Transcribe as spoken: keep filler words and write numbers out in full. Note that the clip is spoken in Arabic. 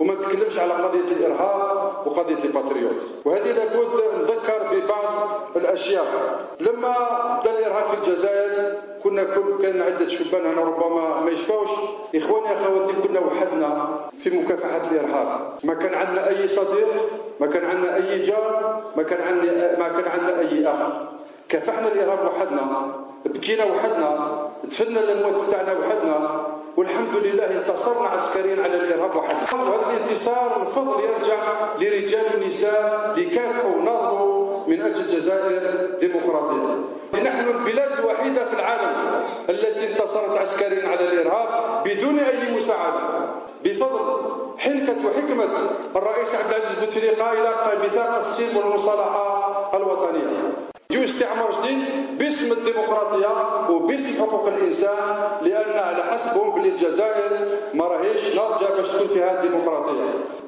وما نتكلمش على قضيه الارهاب وقضيه الباتريوت. وهذه لابد نذكر ببعض الاشياء. لما بدا الارهاب في الجزائر كنا كان عده شبان هنا ربما ما يشفاوش، اخواني اخواتي كنا وحدنا في مكافحه الارهاب، ما كان عندنا اي صديق، ما كان عندنا اي جار، ما كان عندنا ما كان عندنا اي اخ. كافحنا الارهاب وحدنا، بكينا وحدنا، دفنا الاموات تاعنا وحدنا، والحمد لله انتصرنا عسكريا على الارهاب وحدنا. وهذا الانتصار الفضل يرجع لرجال ونساء اللي كافحوا وناضلوا من اجل الجزائر ديمقراطيه. نحن البلاد الوحيده في العالم التي انتصرت عسكريا على الارهاب بدون اي مساعده، بفضل حنكه وحكمه الرئيس عبد العزيز بوتفليقه الى ميثاق الصين والمصالحه الوطنيه. جو استعمار جديد باسم الديمقراطيه وباسم حقوق الانسان، لان على حسبهم بالجزائر ما راهيش ناضجه باش تكون فيها الديمقراطيه.